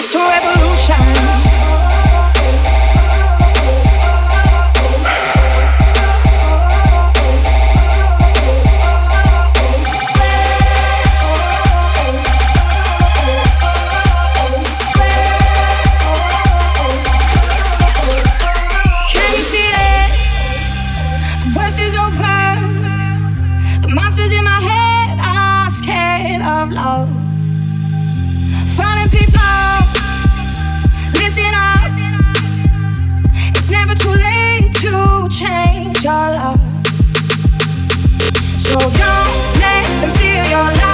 It's a revolution. Can you see it? The worst is over. The monsters in my head are scared of love. Falling people, listen up. It's never too late to change your love. So don't let them steal your life.